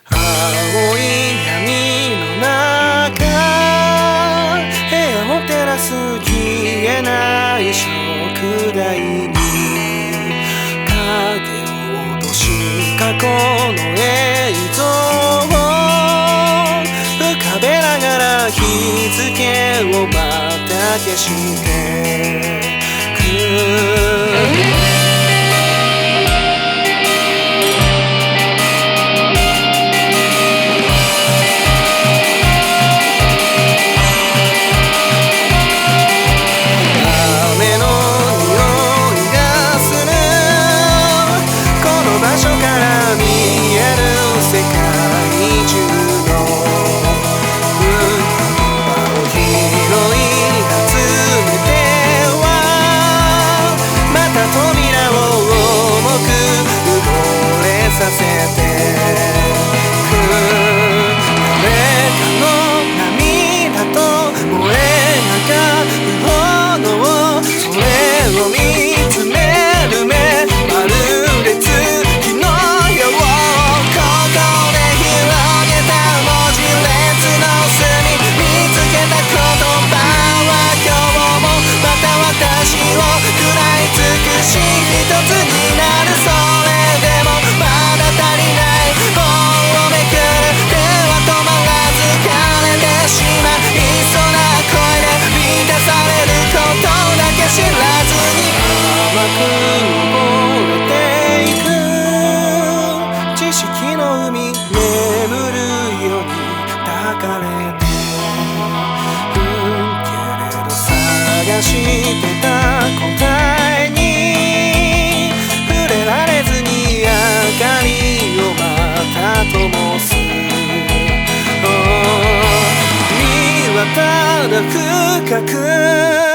青い闇の中、部屋を照らす消えない食台に影を落とし過去の映像を浮かべながら日付をまた消してくさせてく誰かの涙と燃え上がる炎、それを見つめる目まるで月のよう、ここで広げた文字列の隅見つけた言葉は今日もまた私を食らい尽くし一つになる、それでも足りない棒をめくる手は止まらず枯れてしまいそうな声で満たされることだけ知らずに甘く溺れていく知識の海眠るように抱かれてけれど探してた答えに触れられずに明かりをまた灯す、身はただ深く